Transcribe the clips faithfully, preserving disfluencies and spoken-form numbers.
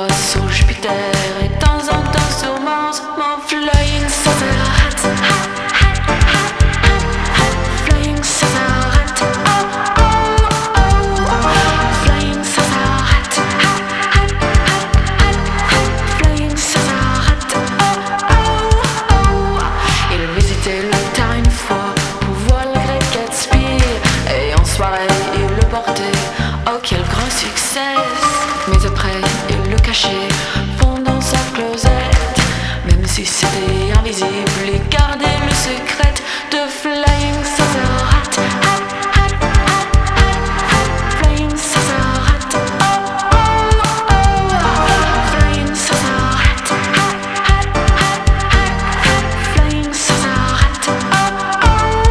fois sur Jupiter et de temps en temps sur Mars. Mon flying saucer hat, hat, hat, hat, hat, flying saucer hat, oh, oh, oh, oh. Flying saucer hat, hat, hat, hat, hat, hat, flying saucer hat, oh, oh, oh. Il visitait le terrain une fois pour voir le Great Gatsby et en soirée il le portait, oh quel grand succès. Mais après il le cachait pendant sa closette, même si c'était invisible, il gardait le secret de Flying Saucer Hat, hat, hat, hat, hat, hat, Flying Saucer Hat, oh, oh, oh, Flying Saucer Hat, hat, hat, hat, hat, hat, Flying Saucer Hat, oh, oh, oh.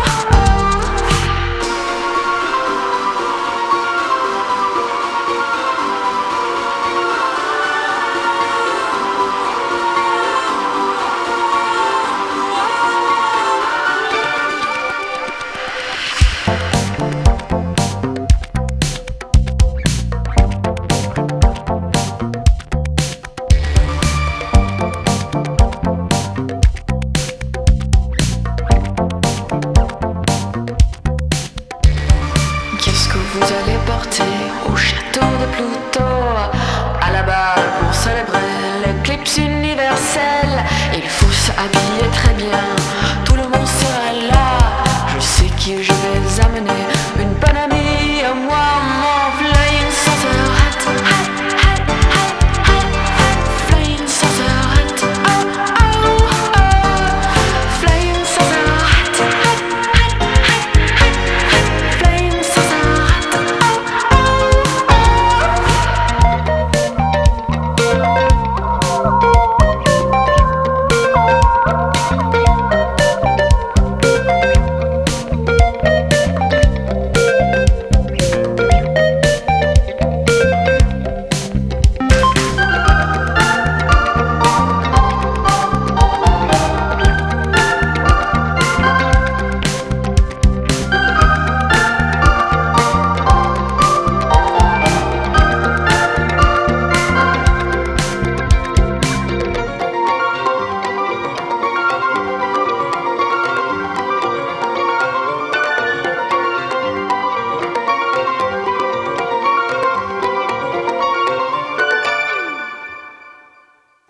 Qu'est-ce que vous allez porter au château de Pluto à la balle pour célébrer